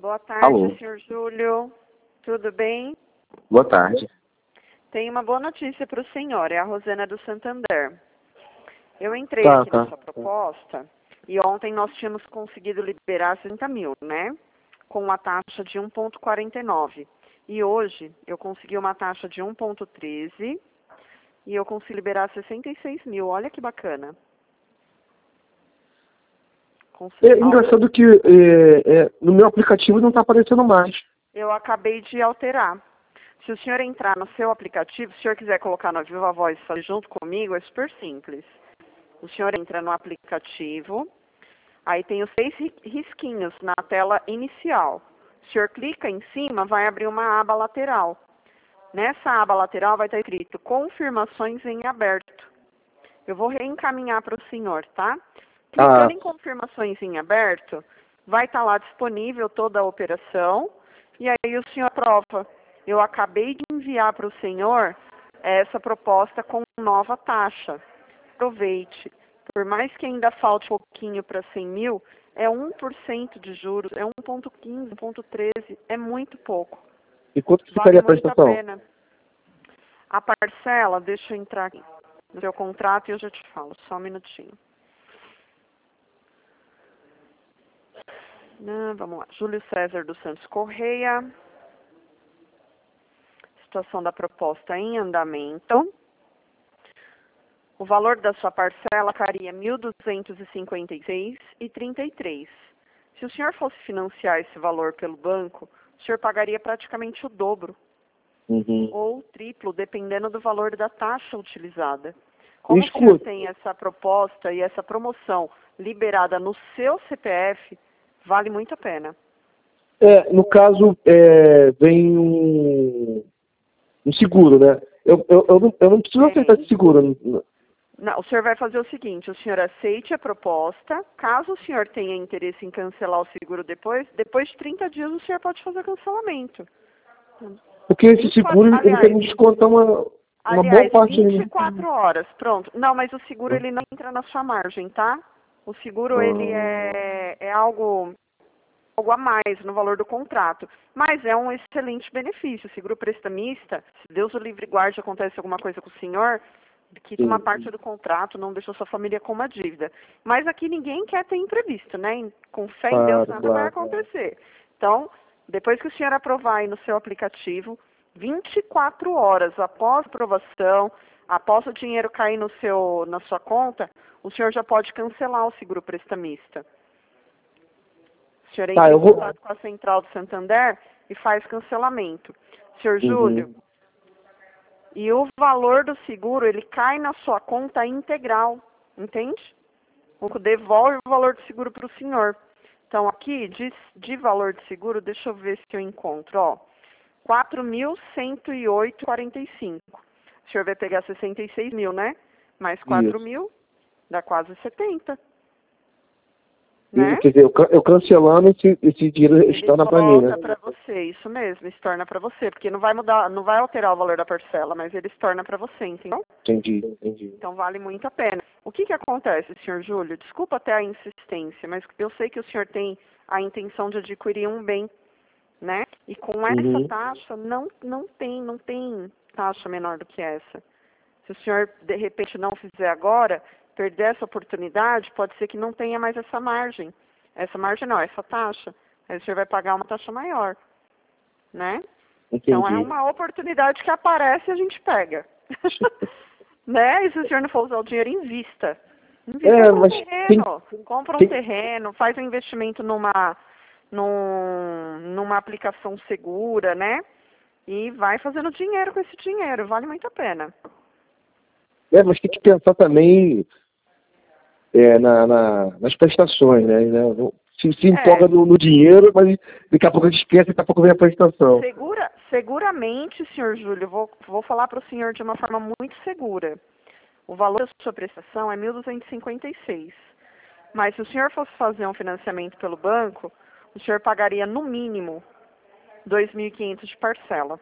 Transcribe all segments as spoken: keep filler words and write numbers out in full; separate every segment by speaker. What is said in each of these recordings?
Speaker 1: Boa tarde,
Speaker 2: Alô.
Speaker 1: senhor Júlio. Tudo bem?
Speaker 2: Boa tarde.
Speaker 1: Tenho uma boa notícia para o senhor. É a Rosana do Santander. Eu entrei
Speaker 2: Tá,
Speaker 1: aqui
Speaker 2: tá.
Speaker 1: na sua proposta e ontem nós tínhamos conseguido liberar sessenta mil, né? Com uma taxa de um vírgula quarenta e nove. E hoje eu consegui uma taxa de um vírgula treze e eu consegui liberar sessenta e seis mil. Olha que bacana. Consegui...
Speaker 2: É engraçado que é, é, no meu aplicativo não está aparecendo mais.
Speaker 1: Eu acabei de alterar. Se o senhor entrar no seu aplicativo, se o senhor quiser colocar no Viva Voz e fazer junto comigo, é super simples. O senhor entra no aplicativo, aí tem os seis risquinhos na tela inicial. O senhor clica em cima, vai abrir uma aba lateral. Nessa aba lateral vai estar escrito confirmações em aberto. Eu vou reencaminhar para o senhor, tá? Clicando
Speaker 2: Ah.
Speaker 1: em confirmações em aberto, vai estar lá disponível toda a operação e aí o senhor aprova. Eu acabei de enviar para o senhor essa proposta com nova taxa. Aproveite. Por mais que ainda falte um pouquinho para cem mil, é um por cento de juros, é um vírgula quinze, um vírgula treze, é muito pouco.
Speaker 2: E quanto que
Speaker 1: Vale
Speaker 2: ficaria a
Speaker 1: muito a
Speaker 2: prestação?
Speaker 1: pena. A parcela, deixa eu entrar aqui no seu contrato e eu já te falo, só um minutinho. Ah, vamos lá, Júlio César dos Santos Correia. Situação da proposta em andamento. O valor da sua parcela ficaria mil duzentos e cinquenta e seis reais e trinta e três centavos. Se o senhor fosse financiar esse valor pelo banco, o senhor pagaria praticamente o dobro,
Speaker 2: Uhum.
Speaker 1: ou o triplo, dependendo do valor da taxa utilizada. Como
Speaker 2: Escuta.
Speaker 1: o senhor tem essa proposta e essa promoção liberada no seu C P F, vale muito a pena.
Speaker 2: É, no caso, é, vem um, um seguro, né? Eu, eu, eu, não, eu não preciso aceitar esse seguro.
Speaker 1: Não, o senhor vai fazer o seguinte, o senhor aceite a proposta, caso o senhor tenha interesse em cancelar o seguro depois, depois de trinta dias o senhor pode fazer cancelamento.
Speaker 2: Porque esse seguro, ele
Speaker 1: aliás,
Speaker 2: tem que descontar uma, uma
Speaker 1: aliás,
Speaker 2: boa parte.
Speaker 1: vinte e quatro horas, pronto. Não, mas o seguro ele não entra na sua margem, tá? O seguro ele é, é algo, algo a mais no valor do contrato, mas é um excelente benefício. O seguro prestamista, se Deus o livre guarde, acontece alguma coisa com o senhor, quita uma parte do contrato, não deixou sua família com uma dívida. Mas aqui ninguém quer ter imprevisto, né? Com fé em Deus
Speaker 2: Claro,
Speaker 1: nada
Speaker 2: claro.
Speaker 1: vai acontecer. Então, depois que o senhor aprovar aí no seu aplicativo, vinte e quatro horas após a aprovação, após o dinheiro cair no seu, na sua conta, o senhor já pode cancelar o seguro prestamista. O senhor entra
Speaker 2: Tá, eu
Speaker 1: em
Speaker 2: vou...
Speaker 1: contato com a Central do Santander e faz cancelamento. Senhor
Speaker 2: Uhum.
Speaker 1: Júlio, e o valor do seguro, ele cai na sua conta integral, entende? O banco devolve o valor do seguro para o senhor. Então, aqui, de, de valor de seguro, deixa eu ver se eu encontro, ó, quatro mil cento e oito reais e quarenta e cinco centavos. O senhor vai pegar sessenta e seis mil, né? Mais quatro mil, dá quase setenta. Né?
Speaker 2: Quer dizer, eu, eu cancelando, esse, esse dinheiro
Speaker 1: Ele
Speaker 2: estorna para mim, né?
Speaker 1: volta para você, isso mesmo, estorna para você, porque não vai mudar, não vai alterar o valor da parcela, mas ele estorna para você, entendeu?
Speaker 2: Entendi, entendi.
Speaker 1: Então vale muito a pena. O que que acontece, senhor Júlio? Desculpa até a insistência, mas eu sei que o senhor tem a intenção de adquirir um bem, né? E com essa
Speaker 2: Uhum.
Speaker 1: taxa, não, não tem, não tem taxa menor do que essa. Se o senhor, de repente, não fizer agora, perder essa oportunidade, pode ser que não tenha mais essa margem. Essa margem não, essa taxa. Aí o senhor vai pagar uma taxa maior, né?
Speaker 2: Entendi.
Speaker 1: Então é uma oportunidade que aparece e a gente pega. Né? E se o senhor não for usar o dinheiro, invista. Invista
Speaker 2: É,
Speaker 1: um
Speaker 2: mas
Speaker 1: terreno.
Speaker 2: tem,
Speaker 1: Compra um
Speaker 2: tem,
Speaker 1: terreno, faz um investimento numa, num, numa aplicação segura, né? E vai fazendo dinheiro com esse dinheiro. Vale muito a pena.
Speaker 2: É, mas tem que pensar também é, na, na, nas prestações, né? Se, se empolga
Speaker 1: É,
Speaker 2: no, no dinheiro, mas daqui a pouco a gente esquece, daqui a pouco vem a prestação.
Speaker 1: segura, seguramente, senhor Júlio, vou, vou falar para o senhor de uma forma muito segura. O valor da sua prestação é mil duzentos e cinquenta e seis. Mas se o senhor fosse fazer um financiamento pelo banco, o senhor pagaria no mínimo dois mil e quinhentos de parcela.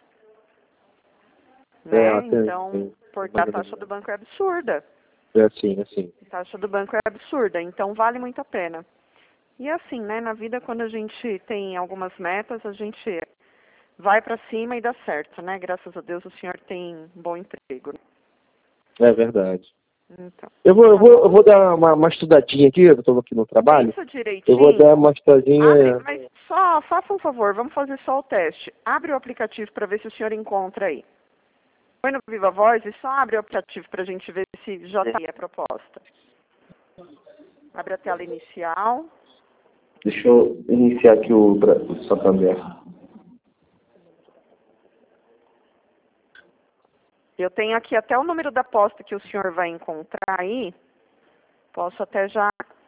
Speaker 1: Né?
Speaker 2: É, tem,
Speaker 1: Então,
Speaker 2: tem.
Speaker 1: porque a taxa do banco é absurda.
Speaker 2: É assim, assim.
Speaker 1: A taxa do banco é absurda, então vale muito a pena. E assim, né, na vida, quando a gente tem algumas metas, a gente vai para cima e dá certo, né? Graças a Deus o senhor tem um bom emprego.
Speaker 2: É verdade.
Speaker 1: Então,
Speaker 2: Eu vou, eu
Speaker 1: tá
Speaker 2: vou,
Speaker 1: bom.
Speaker 2: eu vou dar uma, uma estudadinha aqui, eu estou aqui no trabalho.
Speaker 1: Pensa
Speaker 2: Eu vou
Speaker 1: direitinho.
Speaker 2: dar uma estudadinha.
Speaker 1: Abre, mas só faça um favor, vamos fazer só o teste. Abre o aplicativo para ver se o senhor encontra aí. Põe no Viva Voz e só abre o aplicativo para a gente ver se já está aí a proposta. Abre a tela inicial.
Speaker 2: Deixa eu iniciar aqui o, Bra- o Santander.
Speaker 1: Eu tenho aqui até o número da aposta que o senhor vai encontrar aí. Posso até já...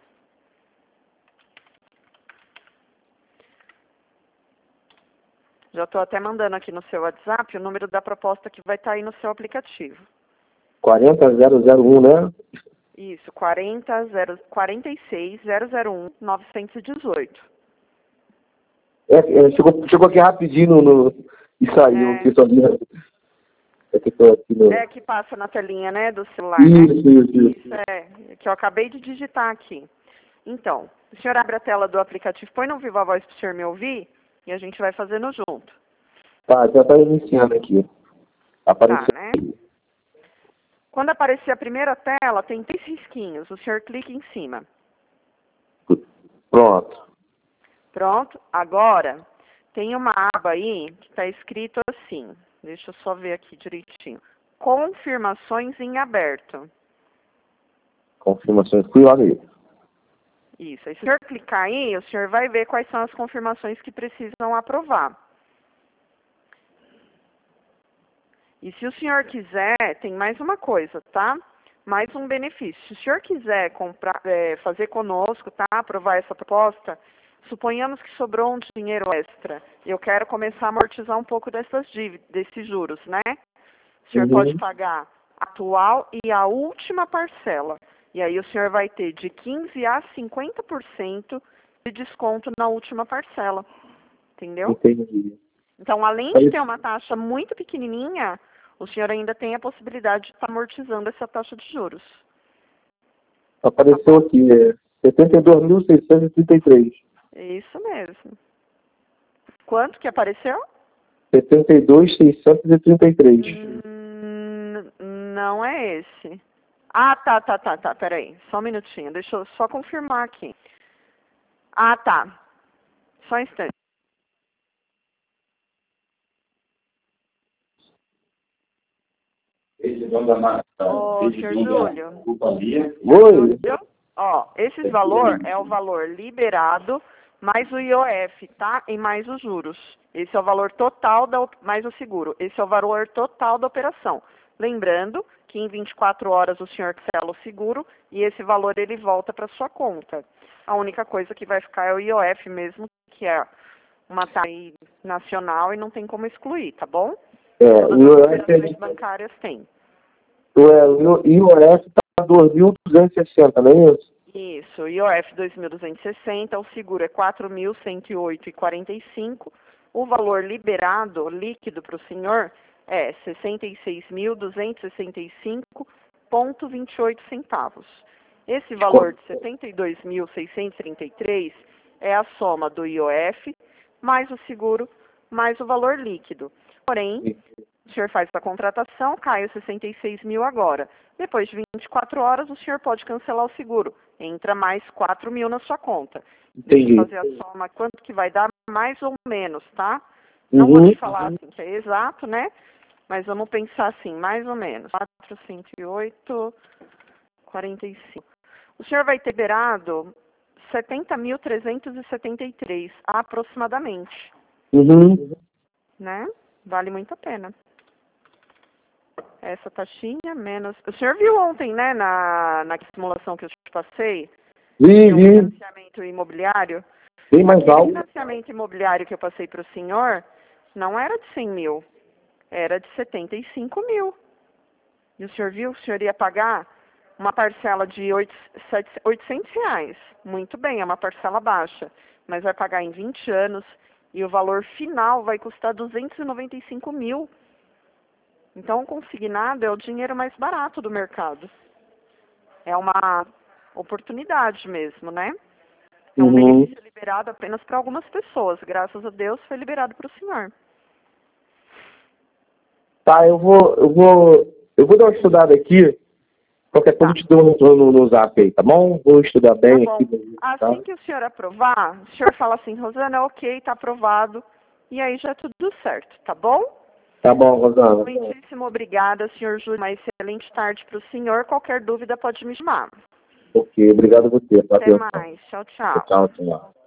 Speaker 1: Já estou até mandando aqui no seu WhatsApp o número da proposta que vai estar aí no seu aplicativo.
Speaker 2: quarenta zero zero um, né?
Speaker 1: Isso, quarenta, zero, quarenta e seis, zero zero um, novecentos e dezoito.
Speaker 2: É, é, chegou, chegou aqui rapidinho no, no- e saiu.
Speaker 1: É.
Speaker 2: Aqui sozinho. É que tô aqui no...
Speaker 1: É que passa na telinha, né, do celular, né?
Speaker 2: Isso, isso, isso.
Speaker 1: Isso é, que eu acabei de digitar aqui. Então, o senhor abre a tela do aplicativo, põe no Viva Voz para o senhor me ouvir e a gente vai fazendo junto.
Speaker 2: Tá, já está iniciando aqui. Apareceu.
Speaker 1: Tá, né? Quando aparecer a primeira tela, tem três risquinhos. O senhor clica em cima.
Speaker 2: Pronto.
Speaker 1: Pronto. Agora, tem uma aba aí que está escrito assim. Deixa eu só ver aqui direitinho. Confirmações em aberto.
Speaker 2: Confirmações. Fui lá ver.
Speaker 1: Isso. Aí, se o senhor clicar aí, o senhor vai ver quais são as confirmações que precisam aprovar. E se o senhor quiser, tem mais uma coisa, tá? Mais um benefício. Se o senhor quiser comprar, é, fazer conosco, tá? Aprovar essa proposta, suponhamos que sobrou um dinheiro extra. Eu quero começar a amortizar um pouco dessas dívidas, desses juros, né? O senhor
Speaker 2: Uhum.
Speaker 1: pode pagar a atual e a última parcela. E aí o senhor vai ter de quinze a cinquenta por cento de desconto na última parcela. Entendeu?
Speaker 2: Entendi.
Speaker 1: Então, além de ter uma taxa muito pequenininha, o senhor ainda tem a possibilidade de estar amortizando essa taxa de juros.
Speaker 2: Apareceu aqui, é setenta e dois mil seiscentos e trinta e três.
Speaker 1: Isso mesmo. Quanto que apareceu?
Speaker 2: setenta e dois mil seiscentos e trinta e três.
Speaker 1: Hum, não é esse. Ah, tá, tá, tá, tá. Peraí. Só um minutinho. Deixa eu só confirmar aqui. Ah, tá. Só um instante. Ô, senhor Júlio.
Speaker 2: Oi?
Speaker 1: Ó, esse valor é o valor liberado mais o I O F, tá? E mais os juros. Esse é o valor total, da, mais o seguro. Esse é o valor total da operação. Lembrando que em vinte e quatro horas o senhor cancela o seguro e esse valor ele volta para sua conta. A única coisa que vai ficar é o I O F mesmo, que é uma taxa nacional e não tem como excluir, tá bom?
Speaker 2: É,
Speaker 1: Todas
Speaker 2: o
Speaker 1: as
Speaker 2: I O F
Speaker 1: operações
Speaker 2: é,
Speaker 1: bancárias têm.
Speaker 2: o I O F está dois mil duzentos e sessenta, não é isso?
Speaker 1: Isso, I O F dois mil duzentos e sessenta, o seguro é quatro mil cento e oito vírgula quarenta e cinco, o valor liberado, líquido para o senhor, é sessenta e seis mil duzentos e sessenta e cinco vírgula vinte e oito centavos. Esse valor de setenta e dois mil seiscentos e trinta e três é a soma do I O F, mais o seguro, mais o valor líquido. Porém, o senhor faz a contratação, cai os sessenta e seis mil agora. Depois de vinte e quatro horas, o senhor pode cancelar o seguro. Entra mais quatro mil na sua conta. Deixa
Speaker 2: Entendi.
Speaker 1: eu fazer a soma, quanto que vai dar, mais ou menos, tá? Não
Speaker 2: Uhum.
Speaker 1: vou te falar assim que é exato, né? Mas vamos pensar assim, mais ou menos. quatrocentos e oito vírgula quarenta e cinco. O senhor vai ter liberado setenta mil trezentos e setenta e três, aproximadamente.
Speaker 2: Uhum.
Speaker 1: Né? Vale muito a pena. Essa taxinha menos... O senhor viu ontem, né, na, na simulação que eu te passei?
Speaker 2: Vi,
Speaker 1: O
Speaker 2: vi.
Speaker 1: financiamento imobiliário.
Speaker 2: Bem mais
Speaker 1: Aquele
Speaker 2: alto.
Speaker 1: financiamento imobiliário que eu passei para o senhor não era de cem mil, era de setenta e cinco mil. E o senhor viu? O senhor ia pagar uma parcela de oitocentos reais. Muito bem, é uma parcela baixa. Mas vai pagar em vinte anos e o valor final vai custar duzentos e noventa e cinco mil. Então, o consignado é o dinheiro mais barato do mercado. É uma oportunidade mesmo, né? É um
Speaker 2: Uhum.
Speaker 1: benefício liberado apenas para algumas pessoas. Graças a Deus foi liberado para o senhor.
Speaker 2: Tá, eu vou, eu vou, eu vou dar uma estudada aqui. Qualquer coisa
Speaker 1: Tá.
Speaker 2: eu te dou um retorno no, no zap aí, tá bom? Vou estudar
Speaker 1: Tá
Speaker 2: bem
Speaker 1: bom.
Speaker 2: aqui. Tá?
Speaker 1: Assim que o senhor aprovar, o senhor fala assim, Rosana, ok, tá aprovado. E aí já é tudo certo, tá bom?
Speaker 2: Tá bom, Rosana.
Speaker 1: Muitíssimo obrigada, senhor Júlio. Uma excelente tarde para o senhor. Qualquer dúvida pode me chamar.
Speaker 2: Ok, obrigado a você.
Speaker 1: Até
Speaker 2: Atenção.
Speaker 1: mais. Tchau, tchau.
Speaker 2: Tchau, tchau.